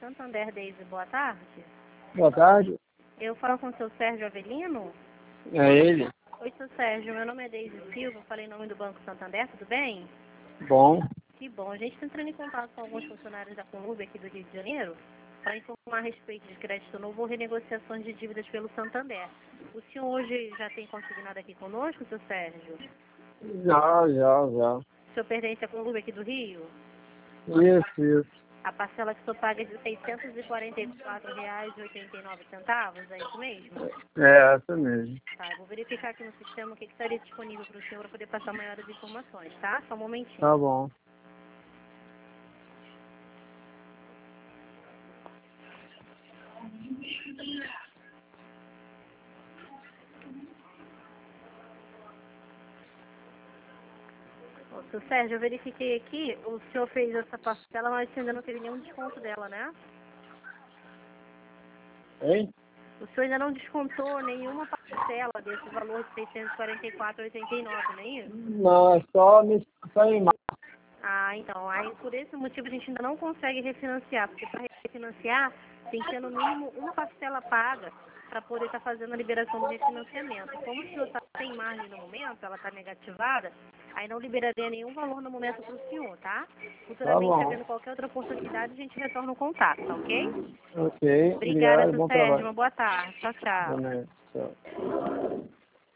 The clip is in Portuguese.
Santander, Deise, boa tarde. Boa tarde. Eu falo com o seu Sérgio Avelino. É ele? Oi, seu Sérgio, meu nome é Deise Silva, falei em nome do Banco Santander, tudo bem? Bom. Que bom, a gente está entrando em contato com alguns funcionários da Conlube aqui do Rio de Janeiro para informar a respeito de crédito novo ou renegociações de dívidas pelo Santander. O senhor hoje já tem consignado aqui conosco, seu Sérgio? Já. O senhor pertence à Conlube aqui do Rio? Isso. A parcela que o senhor paga é de R$ 644,89, é isso mesmo? É essa mesmo. Tá, eu vou verificar aqui no sistema o que estaria disponível para o senhor para poder passar maiores informações, tá? Só um momentinho. Tá bom. Ô, seu Sérgio, eu verifiquei aqui, o senhor fez essa parcela, mas ainda não teve nenhum desconto dela, né? Hein? O senhor ainda não descontou nenhuma parcela desse valor de R$ 644,89, não é isso? Não, é só em março. Ah, então, aí por esse motivo a gente ainda não consegue refinanciar, porque para refinanciar tem que ter no mínimo uma parcela paga para poder estar fazendo a liberação do refinanciamento. Como o senhor está sem margem no momento, ela está negativada, aí não liberaria nenhum valor no momento para o senhor, tá? Tá Futuramente, bom. havendo qualquer outra oportunidade, a gente retorna o contato, tá ok? Ok. Obrigada, Obrigado. seu Bom Sérgio. trabalho. Uma boa tarde. Tchau, tchau. Boa noite. Tchau.